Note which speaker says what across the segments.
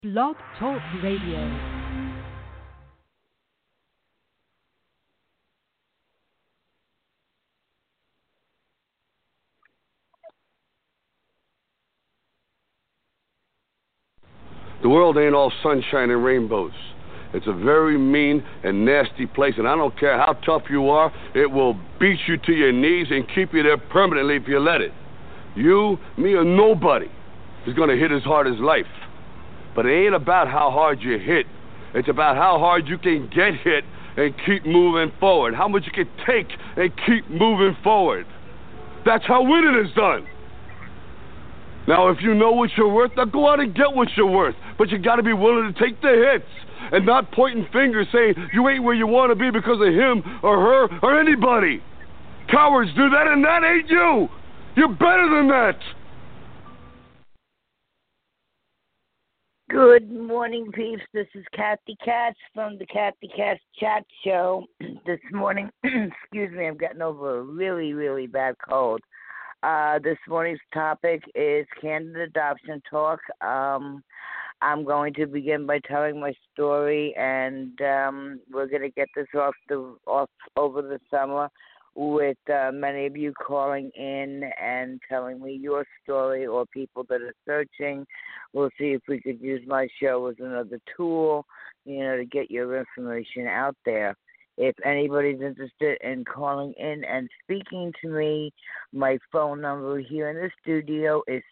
Speaker 1: Blog Talk Radio.
Speaker 2: The world ain't all sunshine and rainbows. It's a very mean and nasty place, and I don't care how tough you are, it will beat you to your knees and keep you there permanently if you let it. You, me, or nobody is gonna hit as hard as life. But it ain't about how hard you hit. It's about how hard you can get hit and keep moving forward. How much you can take and keep moving forward. That's how winning is done. Now, if you know what you're worth, now go out and get what you're worth. But you gotta be willing to take the hits and not pointing fingers saying you ain't where you want to be because of him or her or anybody. Cowards do that, and that ain't you. You're better than that.
Speaker 3: Good morning, peeps. This is Kathy Katz from the Kathy Katz Chat Show. This morning, excuse me, I'm getting over a really, really bad cold. This morning's topic is candid adoption talk. I'm going to begin by telling my story, and we're going to get this off over the summer with many of you calling in and telling me your story, or people that are searching. We'll see if we could use my show as another tool, to get your information out there. If anybody's interested in calling in and speaking to me, my phone number here in the studio is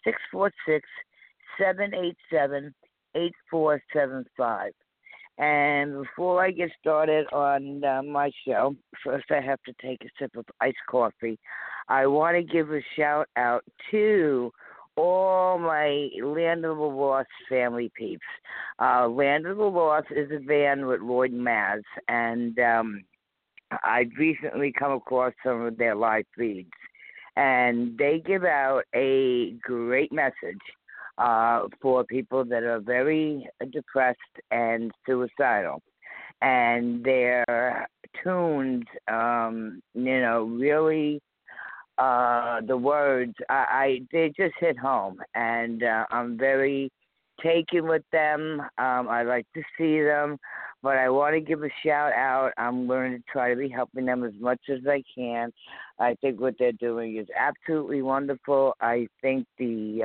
Speaker 3: 646-787-8475. And before I get started on my show, first I have to take a sip of iced coffee. I want to give a shout out to all my Land of the Lost family peeps. Land of the Lost is a band with Lloyd Maz, and I've recently come across some of their live feeds, and they give out a great message for people that are very depressed and suicidal. And their tunes, really, the words, they just hit home. And I'm very taken with them. I like to see them, but I want to give a shout out. I'm going to try to be helping them as much as I can. I think what they're doing is absolutely wonderful. I think the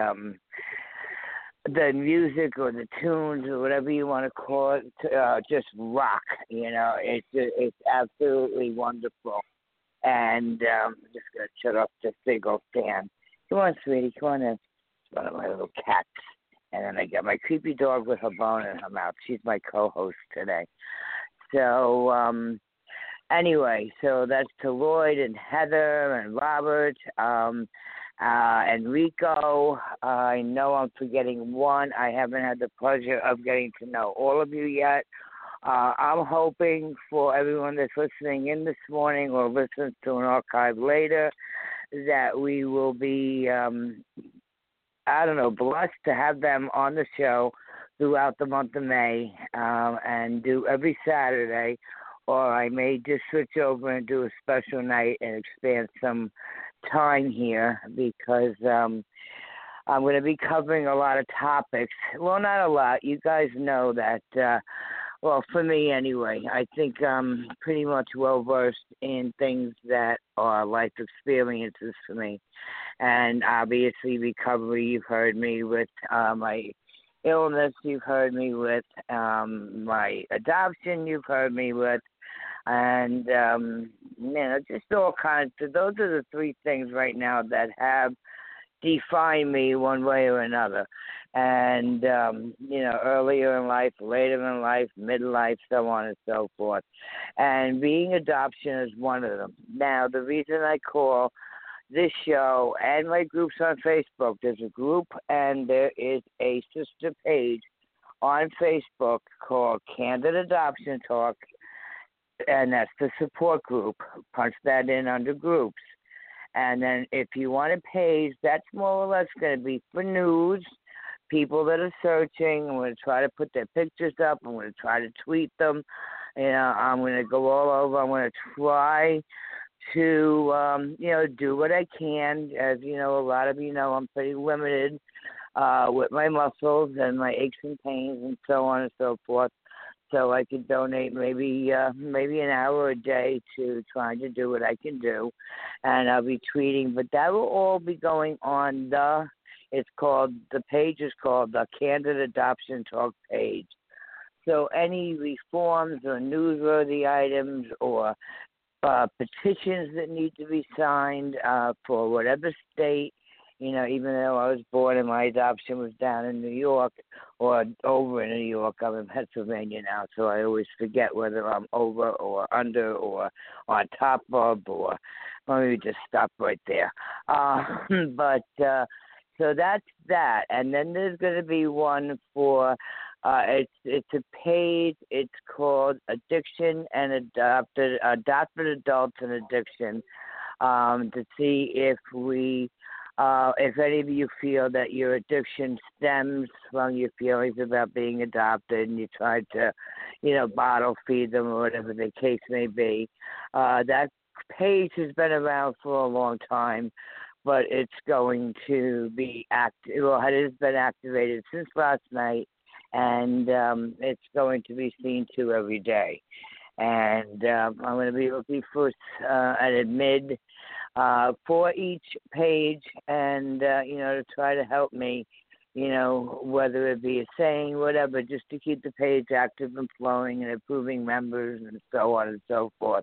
Speaker 3: music or the tunes or whatever you want to call it, just rock. It's absolutely wonderful. And I'm just going to shut off this big old fan. Come on, sweetie, come on in. It's one of my little cats. And then I got my creepy dog with her bone in her mouth. She's my co-host today. So, anyway, so that's to Lloyd and Heather and Robert, and Rico. I know I'm forgetting one. I haven't had the pleasure of getting to know all of you yet. I'm hoping for everyone that's listening in this morning or listens to an archive later that we will be, blessed to have them on the show throughout the month of May, and do every Saturday, or I may just switch over and do a special night and expand some time here because I'm going to be covering a lot of topics. Well, not a lot. You guys know that, for me anyway, I think I'm pretty much well-versed in things that are life experiences for me. And obviously recovery, you've heard me with my illness, you've heard me with my adoption, you've heard me with, and, just all kinds of, those are the three things right now that have defined me one way or another. And, earlier in life, later in life, midlife, so on and so forth. And being adoption is one of them. Now, the reason I call this show and my groups on Facebook, there's a group and there is a sister page on Facebook called Candid Adoption Talk, and that's the support group. Punch that in under groups. And then if you want a page, that's more or less going to be for news, people that are searching. I'm going to try to put their pictures up. I'm going to try to tweet them. I'm going to go all over. I'm going to try to, do what I can. As you know, a lot of you know, I'm pretty limited with my muscles and my aches and pains and so on and so forth. So I could donate maybe an hour a day to trying to do what I can do, and I'll be tweeting. But that will all be going on the page is called the Candid Adoption Talk page. So any reforms or newsworthy items or petitions that need to be signed for whatever state, even though I was born and my adoption was down in New York or over in New York, I'm in Pennsylvania now, so I always forget whether I'm over or under or on top of, or let me just stop right there. So that's that. And then there's going to be one for, it's a page, it's called Addiction and Adopted Adults and Addiction, to see if any of you feel that your addiction stems from your feelings about being adopted and you tried to, bottle feed them or whatever the case may be. That page has been around for a long time, but it's going to be it has been activated since last night, and it's going to be seen to every day. And I'm going to be looking for an admin for each page, and to try to help me, whether it be a saying, whatever, just to keep the page active and flowing and approving members and so on and so forth.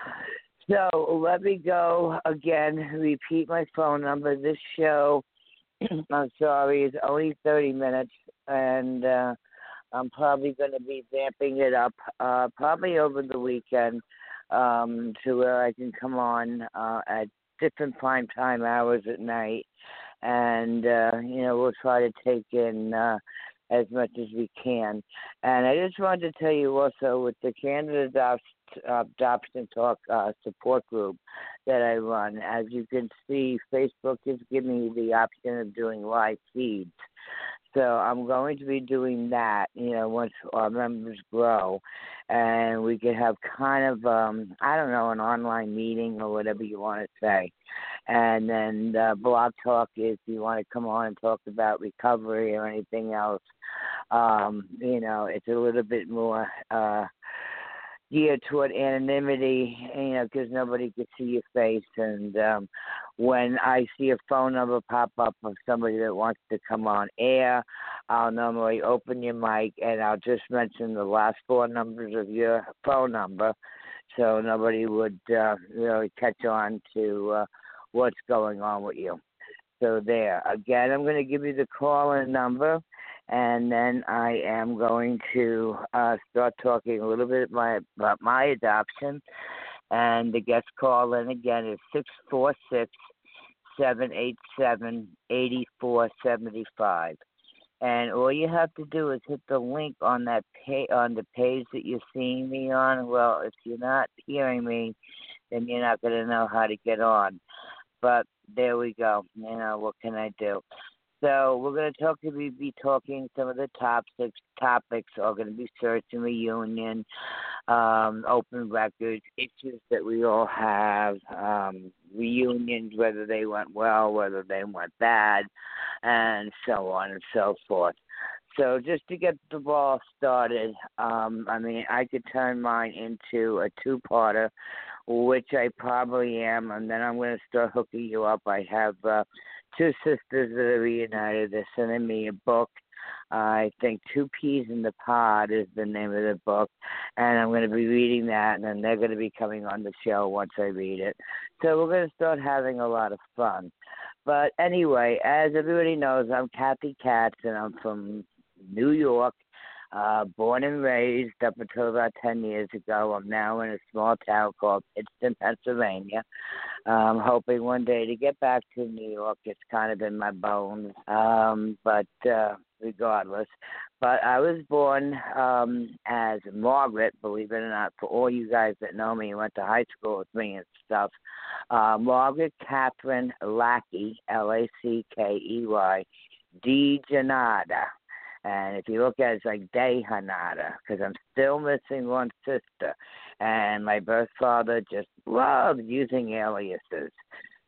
Speaker 3: So let me go again, repeat my phone number. This show, I'm sorry, is only 30 minutes, and I'm probably going to be vamping it up probably over the weekend to where I can come on at different prime time hours at night. And, we'll try to take in as much as we can. And I just wanted to tell you also with the Candid Adoption Talk support group that I run, as you can see, Facebook is giving me the option of doing live feeds. So I'm going to be doing that, once our members grow, and we could have kind of, an online meeting or whatever you want to say. And then Blog Talk, if you want to come on and talk about recovery or anything else, it's a little bit more geared toward anonymity, because nobody could see your face. And when I see a phone number pop up of somebody that wants to come on air, I'll normally open your mic and I'll just mention the last four numbers of your phone number, so nobody would really catch on to what's going on with you. So there. Again, I'm going to give you the call-in number, and then I am going to start talking a little bit about my adoption. And the guest call-in again is 646-787-8475. And all you have to do is hit the link on that on the page that you're seeing me on. Well, if you're not hearing me, then you're not going to know how to get on. But there we go. What can I do? So we're going to be talking some of the topics are going to be search and reunion, open records, issues that we all have, reunions, whether they went well, whether they went bad, and so on and so forth. So just to get the ball started, I could turn mine into a two-parter, which I probably am, and then I'm going to start hooking you up. I have two sisters that are reunited. They're sending me a book. I think Two Peas in the Pod is the name of the book, and I'm going to be reading that, and then they're going to be coming on the show once I read it. So we're going to start having a lot of fun. But anyway, as everybody knows, I'm Kathy Katz, and I'm from New York, born and raised up until about 10 years ago. I'm now in a small town called Pittston, Pennsylvania. I'm hoping one day to get back to New York. It's kind of in my bones, but regardless. But I was born as Margaret, believe it or not, for all you guys that know me and went to high school with me and stuff. Margaret Catherine Lackey, Lackey, DeJanada. And if you look at it, it's like Day Hanada, because I'm still missing one sister. And my birth father just loved using aliases.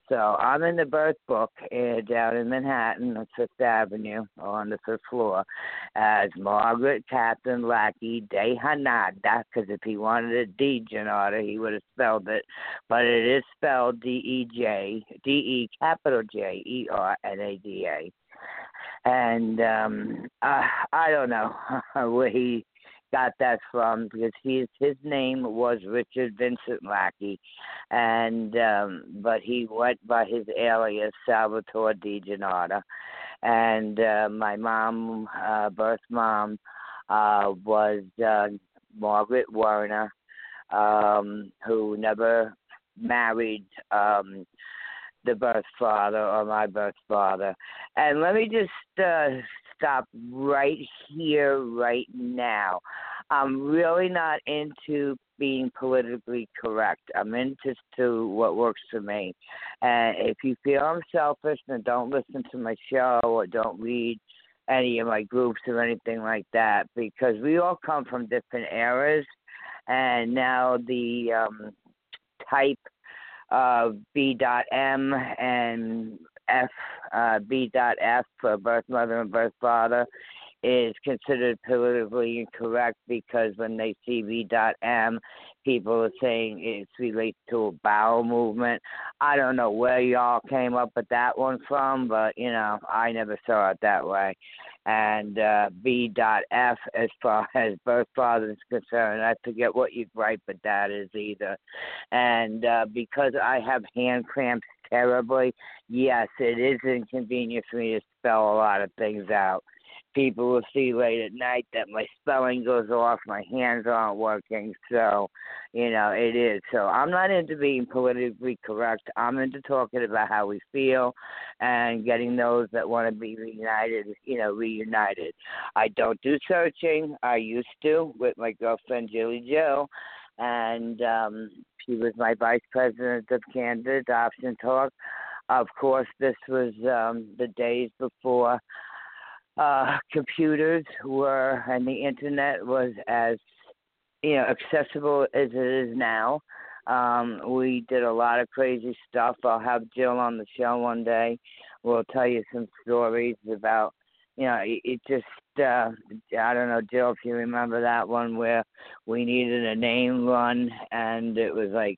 Speaker 3: So I'm in the birth book down in Manhattan on Fifth Avenue on the fifth floor as Margaret Catherine Lackey de Hanada, because if he wanted a D, Janata, he would have spelled it. But it is spelled D-E capital J-E-R-N-A-D-A. And I don't know where he got that from, because his name was Richard Vincent Lackey, and but he went by his alias Salvatore DiGiannata. And my mom, birth mom, was Margaret Werner, who never married the birth father or my birth father. And let me just stop right here, right now. I'm really not into being politically correct. I'm into what works for me. And if you feel I'm selfish, then don't listen to my show or don't read any of my groups or anything like that, because we all come from different eras. And now the type B.M and B.F for birth mother and birth father is considered politically incorrect, because when they see B.M, people are saying it relates to a bowel movement. I don't know where y'all came up with that one from, but, I never saw it that way. And B.F, as far as birth father is concerned, I forget what you write, but that is either. And because I have hand cramps terribly, yes, it is inconvenient for me to spell a lot of things out. People will see late at night that my spelling goes off, my hands aren't working, so, it is. So I'm not into being politically correct. I'm into talking about how we feel and getting those that want to be reunited, reunited. I don't do searching. I used to with my girlfriend, Jilly Jill, and she was my vice president of Canada Adoption Talk. Of course, this was the days before computers were and the internet was as accessible as it is now. We did a lot of crazy stuff. I'll have Jill on the show one day. We'll tell you some stories about it just I don't know, Jill, if you remember that one where we needed a name run and it was like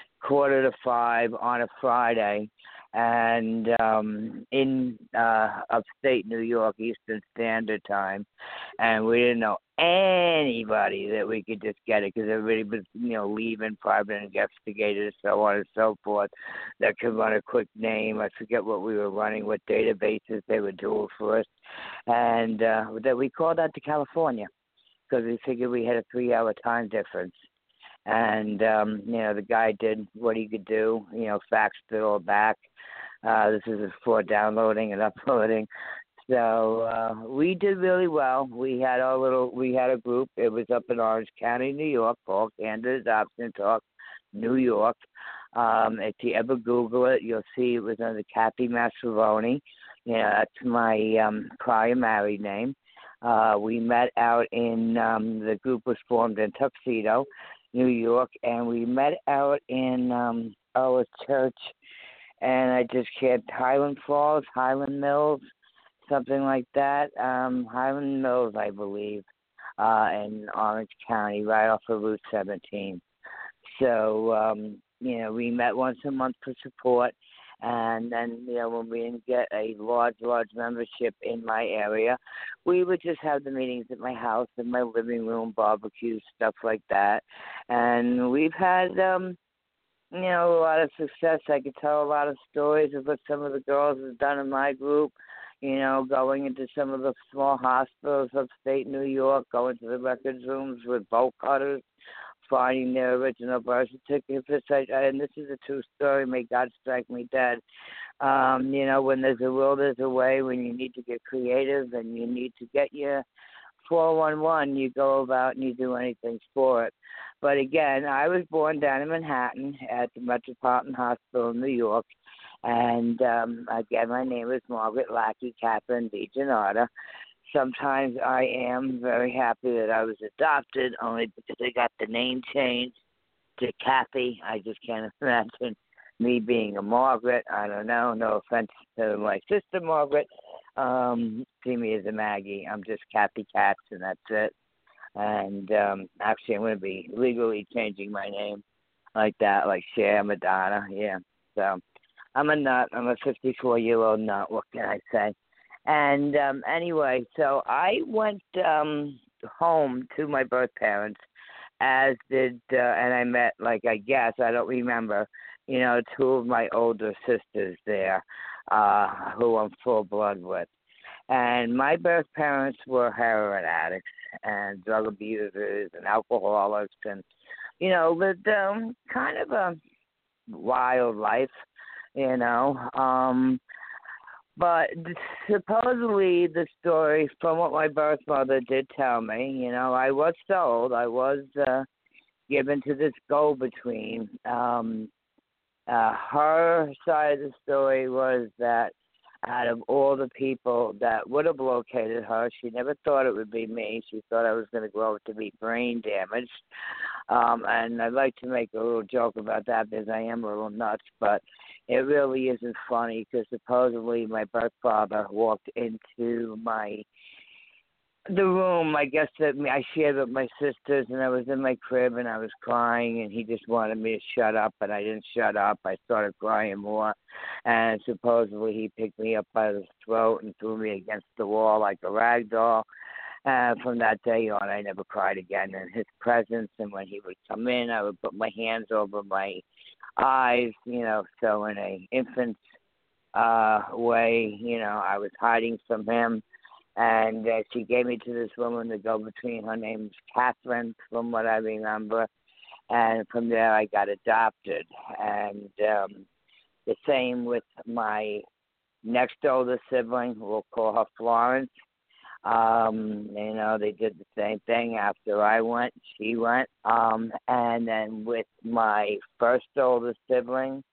Speaker 3: 4:45 on a Friday. And in upstate New York, Eastern Standard Time, and we didn't know anybody that we could just get it, because everybody was, leaving, private investigators, so on and so forth, that could run a quick name. I forget what we were running, what databases they were doing for us, and that we called out to California, because we figured we had a 3-hour time difference. And, the guy did what he could do, faxed it all back. This is before downloading and uploading. So we did really well. We had a group. It was up in Orange County, New York, called Canada Adoption Talk, New York. If you ever Google it, you'll see it was under Kathy Mastroianni. That's my prior married name. We met out in, the group was formed in Tuxedo, New York, and we met out in a church, and I just can't, Highland Falls, Highland Mills, something like that. Highland Mills, I believe, in Orange County, right off of Route 17. So, we met once a month for support. And then, when we didn't get a large membership in my area, we would just have the meetings at my house, in my living room, barbecues, stuff like that. And we've had, a lot of success. I could tell a lot of stories of what some of the girls have done in my group, going into some of the small hospitals upstate New York, going to the records rooms with bolt cutters, finding their original birth certificates. And this is a true story. May God strike me dead. When there's a will, there's a way. When you need to get creative and you need to get your 411, you go about and you do anything for it. But again, I was born down in Manhattan at the Metropolitan Hospital in New York. And again, my name is Margaret Lackey Catherine DiGiannata. Sometimes I am very happy that I was adopted, only because I got the name changed to Kathy. I just can't imagine me being a Margaret. I don't know. No offense to my sister Margaret. See me as a Maggie. I'm just Kathy Katz, and that's it. And actually, I'm going to be legally changing my name like that, like Cher Madonna. Yeah. So I'm a nut. I'm a 54-year-old nut. What can I say? And anyway, so I went home to my birth parents, as did, and I met, like, I guess, I don't remember, two of my older sisters there, who I'm full blood with. And my birth parents were heroin addicts and drug abusers and alcoholics and, lived kind of a wild life, But supposedly the story, from what my birth mother did tell me, I was sold. I was given to this go-between. Her side of the story was that out of all the people that would have located her, she never thought it would be me. She thought I was going to grow up to be brain damaged. And I'd like to make a little joke about that because I am a little nuts, but it really isn't funny because supposedly my birth father walked into the room, I guess, that I shared with my sisters, and I was in my crib and I was crying, and he just wanted me to shut up, and I didn't shut up. I started crying more, and supposedly he picked me up by the throat and threw me against the wall like a rag doll. And from that day on, I never cried again in his presence, and when he would come in, I would put my hands over my eyes, so in a infant's way, I was hiding from him. And she gave me to this woman to go between. Her name's Catherine, from what I remember. And from there, I got adopted. And the same with my next oldest sibling. We'll call her Florence. They did the same thing. After I went, she went. And then with my first oldest sibling,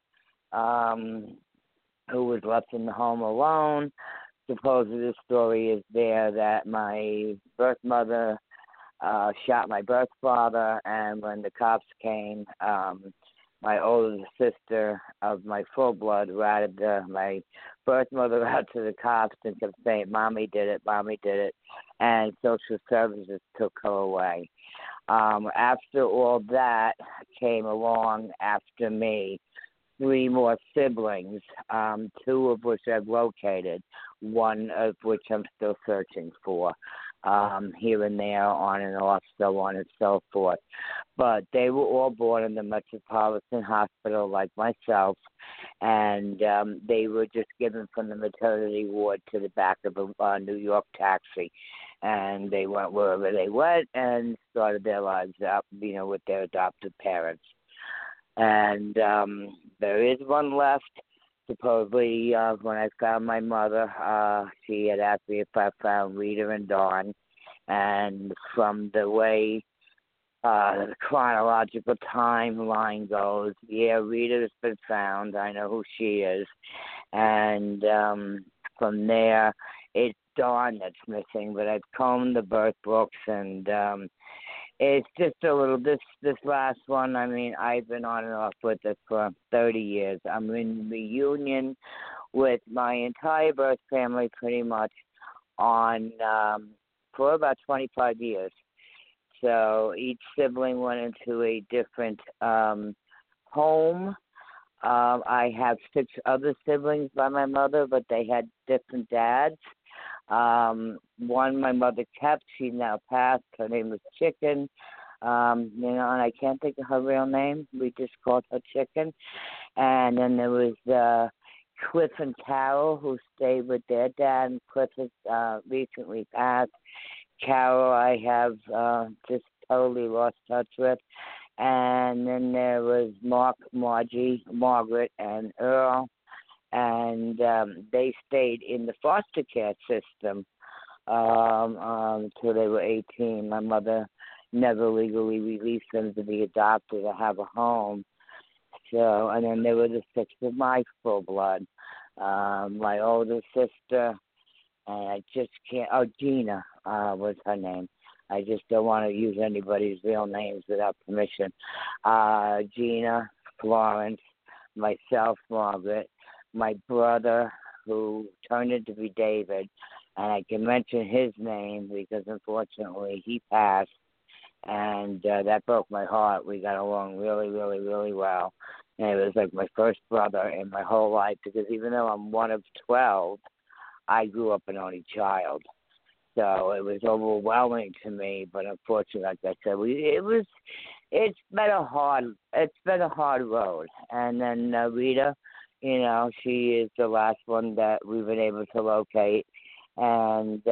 Speaker 3: who was left in the home alone, supposedly the story is there that my birth mother shot my birth father, and when the cops came, my older sister of my full blood ratted my birth mother out to the cops and kept saying, Mommy did it, and social services took her away. After all that came along after me, 3 more siblings, 2 of which I've located, 1 of which I'm still searching for, here and there, on and off, so on and so forth. But they were all born in the Metropolitan Hospital like myself, and they were just given from the maternity ward to the back of a New York taxi. And they went wherever they went and started their lives up, with their adopted parents. And there is 1 left. Supposedly, when I found my mother, she had asked me if I found Rita and Dawn. And from the way the chronological timeline goes, yeah, Rita has been found. I know who she is. And from there, it's Dawn that's missing. But I've combed the birth books, and it's just a little, this last one, I've been on and off with it for 30 years. I'm in reunion with my entire birth family pretty much for about 25 years. So each sibling went into a different home. I have 6 other siblings by my mother, but they had different dads. One my mother kept, she now passed. Her name was Chicken, and I can't think of her real name. We just called her Chicken. And then there was Cliff and Carol, who stayed with their dad, and Cliff has recently passed. Carol I have just totally lost touch with. And then there was Mark, Margie, Margaret, and Earl. And they stayed in the foster care system until they were 18. My mother never legally released them to be adopted or have a home. So, and then there were the 6 of my full blood. My older sister, and I just can't, Gina was her name. I just don't want to use anybody's real names without permission. Gina, Florence, myself, Margaret, my brother, who turned into be David, and I can mention his name because unfortunately he passed, and that broke my heart. We got along really, really, really well, and it was like my first brother in my whole life because even though I'm one of 12, I grew up an only child. So it was overwhelming to me, but unfortunately, like I said, it's been a hard road. And then Rita, she is the last one that we've been able to locate, and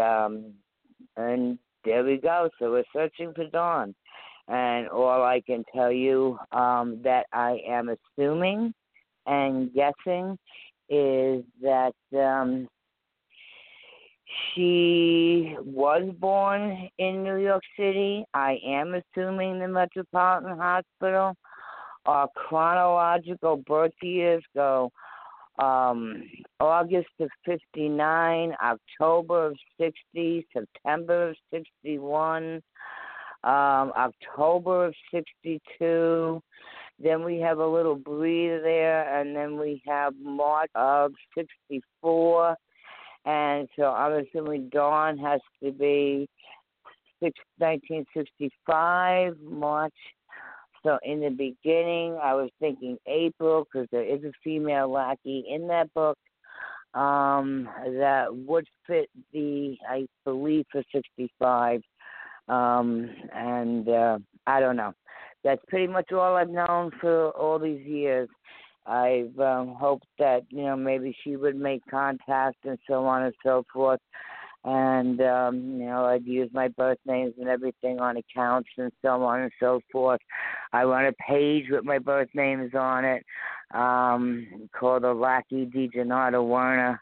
Speaker 3: there we go. So we're searching for Dawn, and all I can tell you that I am assuming and guessing is that she was born in New York City. I am assuming the Metropolitan Hospital. Our chronological birth years go August of 59, October of 60, September of 61, October of 62. Then we have a little breather there, and then we have March of 64. And so I'm assuming Dawn has to be 1965, March. So in the beginning, I was thinking April because there is a female lackey in that book that would fit I believe, for 65. And I don't know. That's pretty much all I've known for all these years. I've hoped that, maybe she would make contact and so on and so forth. And, I'd use my birth names and everything on accounts and so on and so forth. I run a page with my birth names on it called the Lackey DiGennaro Werner,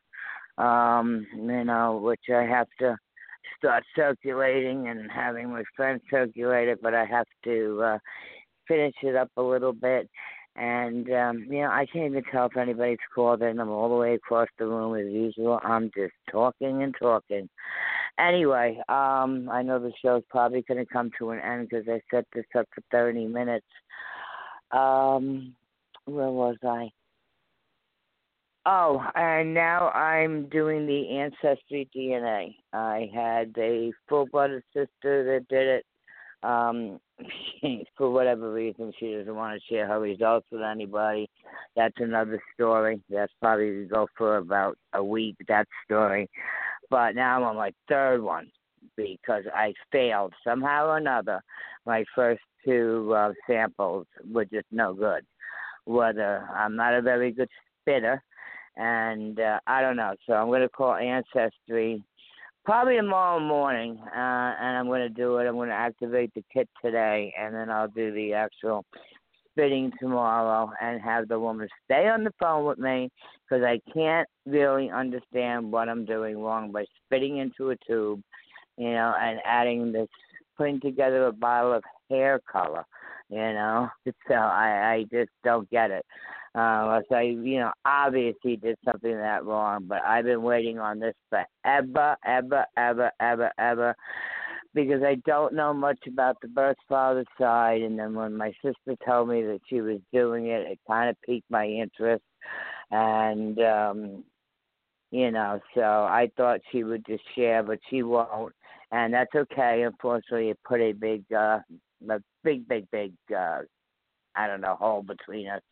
Speaker 3: which I have to start circulating and having my friends circulate it, but I have to finish it up a little bit. And, I can't even tell if anybody's called in. I'm all the way across the room as usual. I'm just talking and talking. Anyway, I know the show's probably going to come to an end because I set this up for 30 minutes. Where was I? Oh, and now I'm doing the Ancestry DNA. I had a full-blooded sister that did it. For whatever reason, she doesn't want to share her results with anybody. That's another story. That's probably to go for about a week, that story. But now I'm on my third one because I failed somehow or another. My first two samples were just no good. Whether I'm not a very good spitter, and I don't know. So I'm going to call Ancestry probably tomorrow morning, and I'm going to do it. I'm going to activate the kit today, and then I'll do the actual spitting tomorrow and have the woman stay on the phone with me because I can't really understand what I'm doing wrong by spitting into a tube, and putting together a bottle of hair color, So I just don't get it. Unless I, obviously did something that wrong, but I've been waiting on this forever, ever, because I don't know much about the birth father side, and then when my sister told me that she was doing it, it kind of piqued my interest, and, so I thought she would just share, but she won't, and that's okay. Unfortunately, it put a big, hole between us.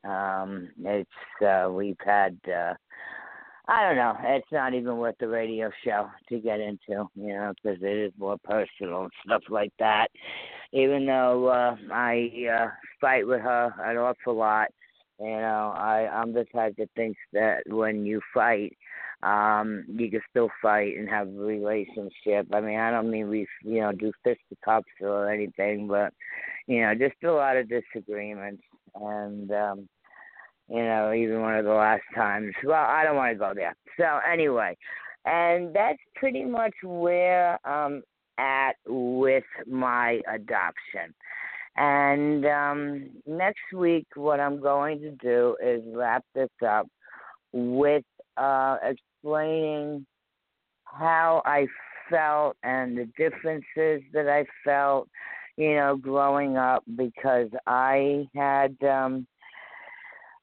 Speaker 3: We've had, I don't know, it's not even worth the radio show to get into, because it is more personal and stuff like that. Even though I fight with her an awful lot, I'm the type that thinks that when you fight, you can still fight and have a relationship. I mean, I don't mean we, do fisticuffs or anything, but, just a lot of disagreements. And, even one of the last times. Well, I don't want to go there. So anyway, and that's pretty much where I'm at with my adoption. And next week, what I'm going to do is wrap this up with explaining how I felt and the differences that I felt, growing up, because I had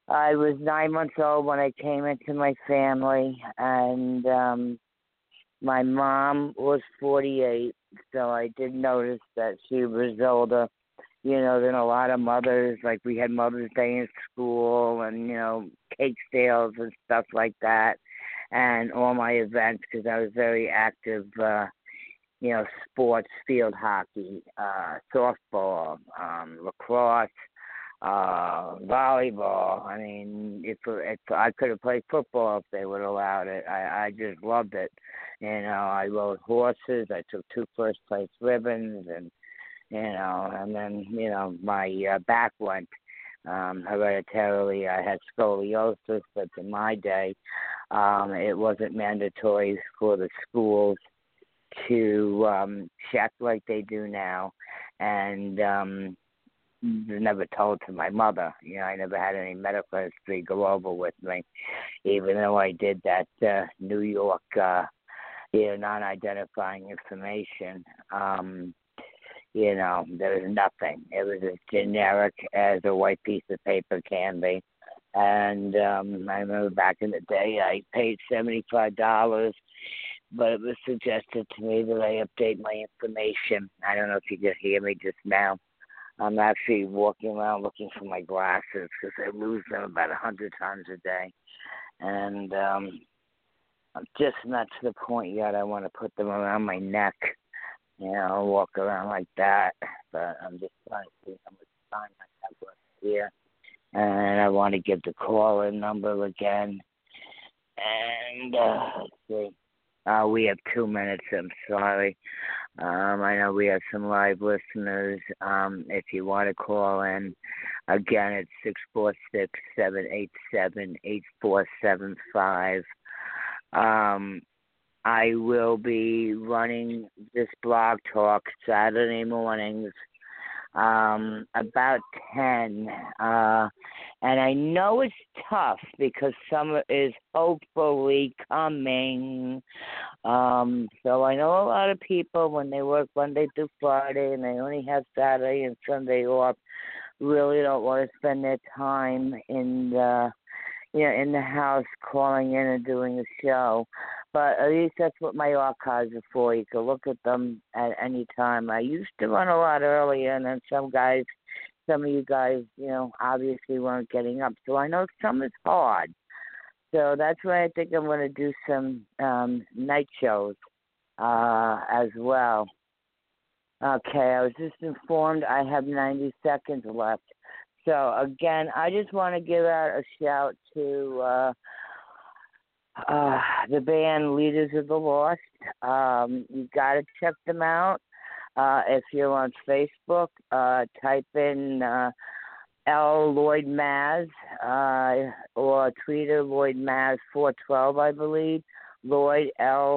Speaker 3: I was 9 months old when I came into my family, and my mom was 48, so I did notice that she was older, than a lot of mothers. Like, we had Mother's Day in school and, cake sales and stuff like that, and all my events, because I was very active, sports, field hockey, softball, lacrosse, volleyball. I mean, if I could have played football if they would have allowed it. I just loved it. I rode horses. I took 2 first place ribbons, and and then my back went. Hereditarily, I had scoliosis, but in my day, it wasn't mandatory for the schools to check like they do now, and never told to my mother. I never had any medical history go over with me, even though I did that New York, non-identifying information. There was nothing. It was as generic as a white piece of paper can be. And I remember back in the day, I paid $75, but it was suggested to me that I update my information. I don't know if you can hear me just now. I'm actually walking around looking for my glasses because I lose them about 100 times a day. And I'm just not to the point yet I want to put them around my neck. Walk around like that. But I'm just trying to see how much time I have left here. And I want to give the call-in number again. And let's see. We have 2 minutes. I'm sorry. I know we have some live listeners. If you want to call in, again, it's 646-787-8475. I will be running this blog talk Saturday mornings about 10. And I know it's tough because summer is hopefully coming. So I know a lot of people, when they work Monday through Friday and they only have Saturday and Sunday off, really don't want to spend their time in the house calling in and doing a show. But at least that's what my archives are for. You can look at them at any time. I used to run a lot earlier, and then some of you guys, obviously weren't getting up. So I know some is hard. So that's why I think I'm going to do some night shows as well. Okay, I was just informed I have 90 seconds left. So, again, I just want to give out a shout to the band Leaders of the Lost. You got to check them out. If you're on Facebook, type in L. Lloyd Maz or Twitter Lloyd Maz 412, I believe. Lloyd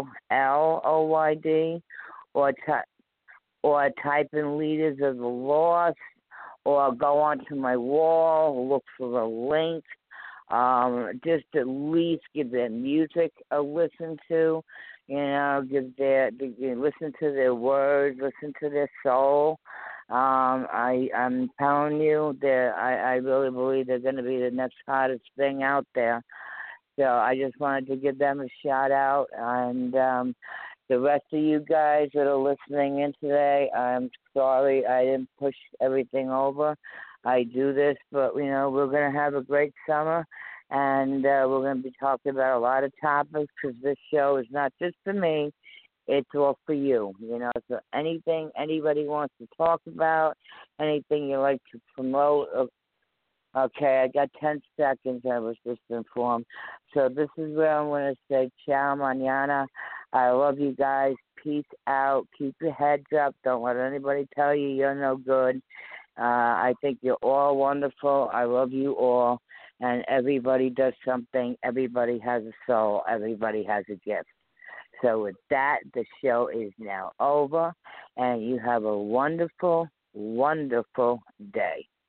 Speaker 3: LLOYD, or type in Leaders of the Lost, or go onto my wall, look for the link. Just at least give their music a listen to, listen to their words, listen to their soul. I'm telling you that I really believe they're going to be the next hottest thing out there. So I just wanted to give them a shout out, and the rest of you guys that are listening in today, I'm sorry I didn't push everything over. I do this, but, we're going to have a great summer, and we're going to be talking about a lot of topics, because this show is not just for me. It's all for you, So anything anybody wants to talk about, anything you like to promote. Okay, I got 10 seconds. I was just informed. So this is where I'm going to say ciao mañana. I love you guys. Peace out. Keep your heads up. Don't let anybody tell you you're no good. I think you're all wonderful. I love you all. And everybody does something. Everybody has a soul. Everybody has a gift. So with that, the show is now over. And you have a wonderful, wonderful day.